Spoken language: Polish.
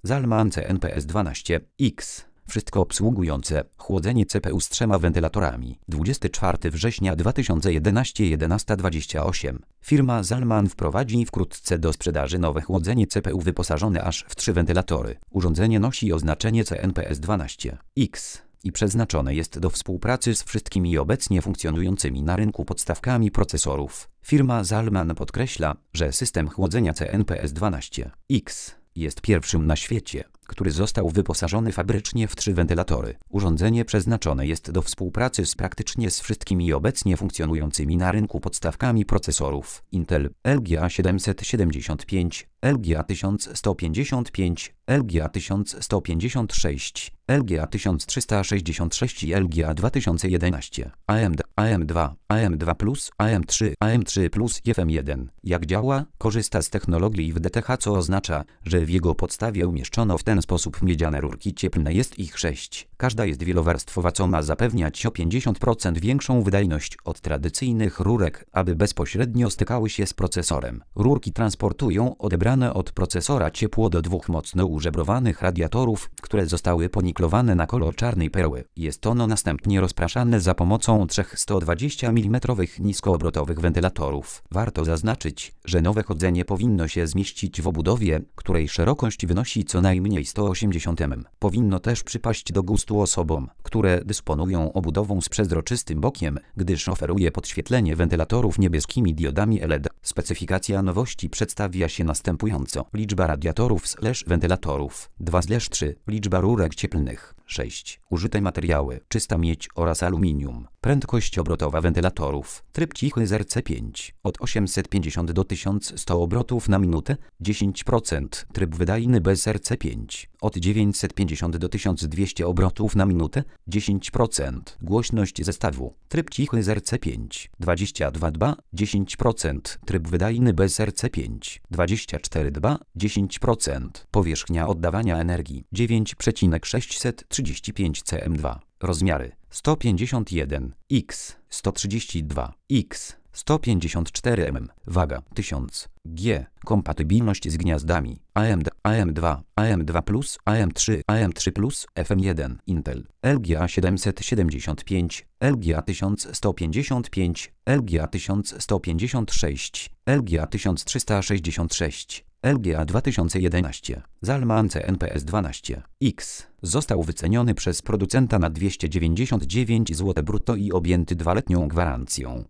Zalman CNPS 12X. Wszystko obsługujące chłodzenie CPU z 3 wentylatorami. 24 września 2011 11:28. Firma Zalman wprowadzi wkrótce do sprzedaży nowe chłodzenie CPU wyposażone aż w 3 wentylatory. Urządzenie nosi oznaczenie CNPS 12X i przeznaczone jest do współpracy z wszystkimi obecnie funkcjonującymi na rynku podstawkami procesorów. Firma Zalman podkreśla, że system chłodzenia CNPS 12X jest pierwszym na świecie, który został wyposażony fabrycznie w 3 wentylatory. Urządzenie przeznaczone jest do współpracy z praktycznie z wszystkimi obecnie funkcjonującymi na rynku podstawkami procesorów Intel, LGA 775, LGA 1155, LGA 1156, LGA 1366 i LGA 2011, AMD, AM2, AM2+, AM3, AM3+, i FM1. Jak działa? Korzysta z technologii WDTH, co oznacza, że w jego podstawie umieszczono w ten sposób miedziane rurki cieplne. Jest ich 6. Każda jest wielowarstwowa, co ma zapewniać o 50% większą wydajność od tradycyjnych rurek, aby bezpośrednio stykały się z procesorem. Rurki transportują odebrane od procesora ciepło do 2 mocno użebrowanych radiatorów, które zostały poniklowane na kolor czarnej perły. Jest ono następnie rozpraszane za pomocą 3 120 mm niskoobrotowych wentylatorów. Warto zaznaczyć, że nowe chłodzenie powinno się zmieścić w obudowie, której szerokość wynosi co najmniej 180 mm. Powinno też przypaść do gustu osobom, które dysponują obudową z przezroczystym bokiem, gdyż oferuje podświetlenie wentylatorów niebieskimi diodami LED. Specyfikacja nowości przedstawia się następująco. Liczba radiatorów/wentylatorów 2/3. Liczba rurek cieplnych 6. Użyte materiały: czysta miedź oraz aluminium. Prędkość obrotowa wentylatorów. Tryb cichy z RC5 od 850 do 1100 obrotów na minutę 10%. Tryb wydajny bez RC5 od 950 do 1200 obrotów na minutę 10%. Głośność zestawu. Tryb cichy z RC5 22 dB 10%. Tryb wydajny bez RC5 24 dB 10%. Powierzchnia oddawania energii 9,635 cm2. Rozmiary 151 x 132 x 154 mm. Waga 1000 g. Kompatybilność z gniazdami AMD, AM2, AM2+, AM3, AM3+, FM1, Intel, LGA 775, LGA 1155, LGA 1156, LGA 1366, LGA 2011. Zalman CNPS 12X został wyceniony przez producenta na 299 zł brutto i objęty 2-letnią gwarancją.